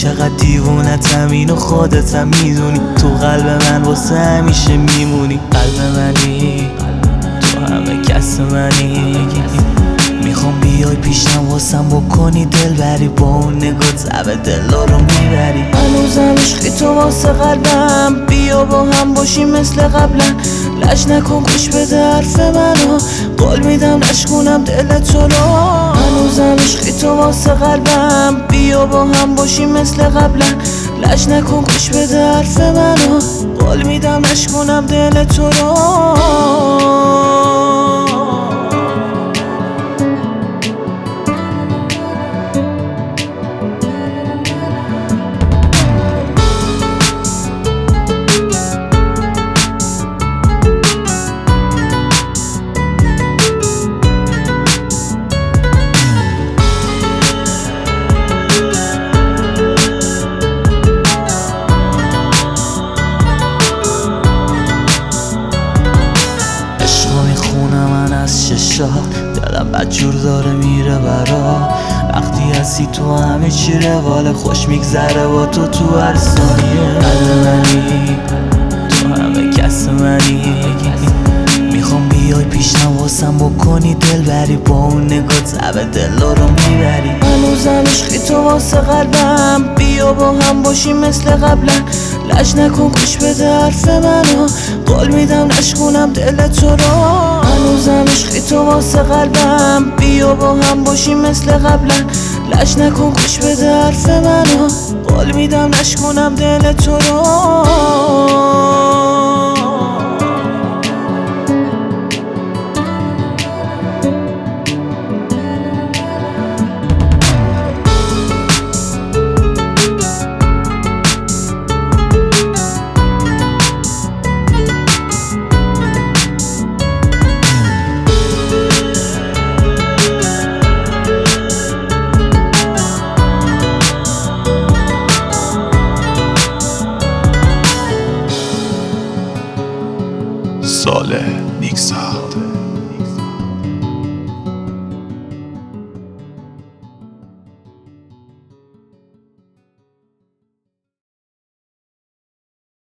چقدر دیوونتم اینو خودتم میدونی. تو قلب من واسه همیشه میمونی. قلب منی تو همه کس منی. میخوام بیای پیشم واسم بکنی دلبری. با اون نگاه تب دلا رو میبری. هنوزم عشقی تو واسه قلبم. بیا با هم باشیم مثل قبلا. لج نکن گوش بده حرف منو. قول میدم نشکنم دل تو رو. هنوزم عشقی تو واسه قلبم. بیا با هم باشیم مثل قبلا. لج نکن گوش بده حرف منو. قول میدم نشکنم دل تو رو. دلم بدجور داره میره برا. وقتی هستی تو همه چی روال خوش میگذره با تو هر ثانیه. قلب منی تو همه کس منی. میخوام بیای پیشم واسم بکنی دلبری. با اون نگاه تب دلا رو میبری. هنوزم عشقی تو واسه قلبم. بیا با هم باشیم مثل قبلا. لج نکن گوش بده حرف منو. قول میدم نشکنم دل تو رو. هنوزم عشقی تو واسه قلبم. بیا با هم باشیم مثل قبلا. لج نکن گوش بده حرف منو. قول میدم نشکنم دل تو رو. صالح نیکسات.